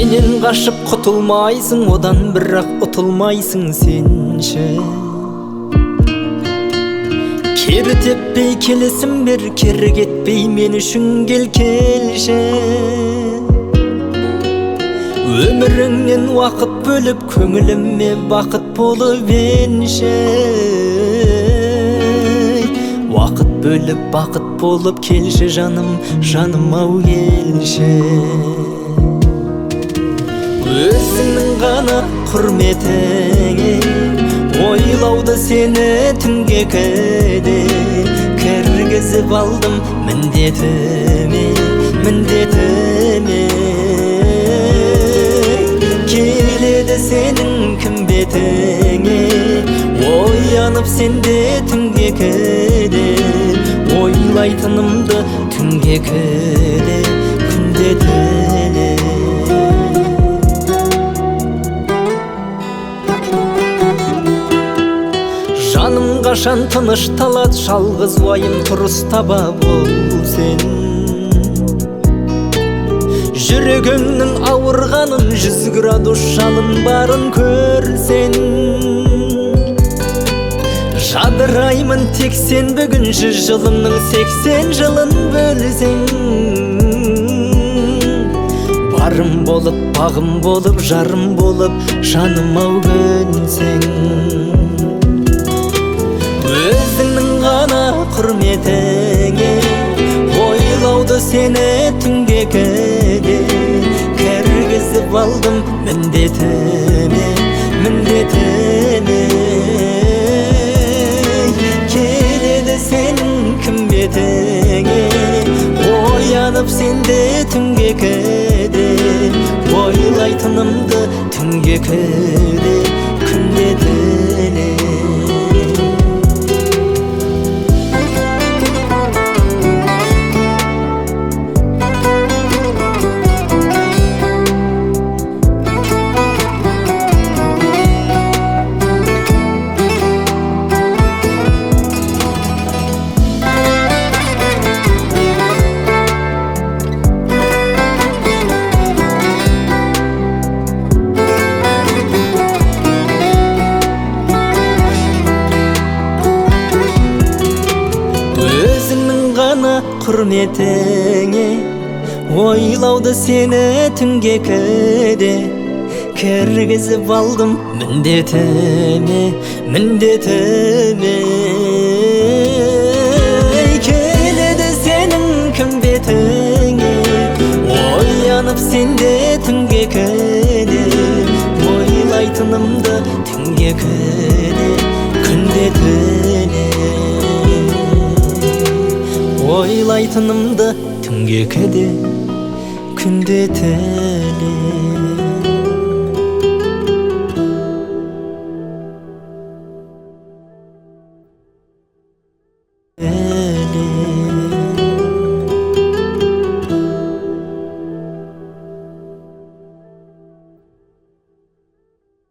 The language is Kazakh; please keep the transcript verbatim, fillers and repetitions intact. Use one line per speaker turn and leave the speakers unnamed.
менен кашып кутулмайсың, одан бирок утулмайсың сенчи. Кери теппей келесим бер, кери кетпей мен үчүн кел келше. Өмүрүңдөн вакыт бөлүп көңүлүмө бакыт болуп энше. Вакыт бөлүп бакыт болуп келше жаным, жаным ау келше. Өзүңнүн гана курметиңе ойлоуду сени түнгө кеде киргизип алдым міндетіме, міндетіме. Келеді сенің кім бетіңе, оянып сенде түнге кеде, ойлайтынымды түнге кеде, күнде теле. Жаным қашан тыныш талат, жалғыз уайым тұрыс таба бол сен. Жүрегімнің ауырғанын, жүз градус жалын барын көрсен. Жадыраймын тек сен бүгін, жүз жылымның сексен жылын бөлсең. Барым болып, бағым болып, жарым болып, жаным ау көнсең. Өзіңнің ғана құрметіңе ойлауды сені түнге кеде кіргізіп алдым міндетіме, міндетіме. Келеді сенің кім бетіңе, оянып сенде түнге кеде, ойлайтынымды түнге кеде, күнде теле. Құрметіңе ойлауды сені түнге кеде кіргізіп алдым міндетіме, міндетіме. Келеді сенің кім бетіңе, оянып сенде түнге кеде, ойлайтынымды түнге кеде, күнде теле. Ойлайтынымды түнге кеде, күнде теле.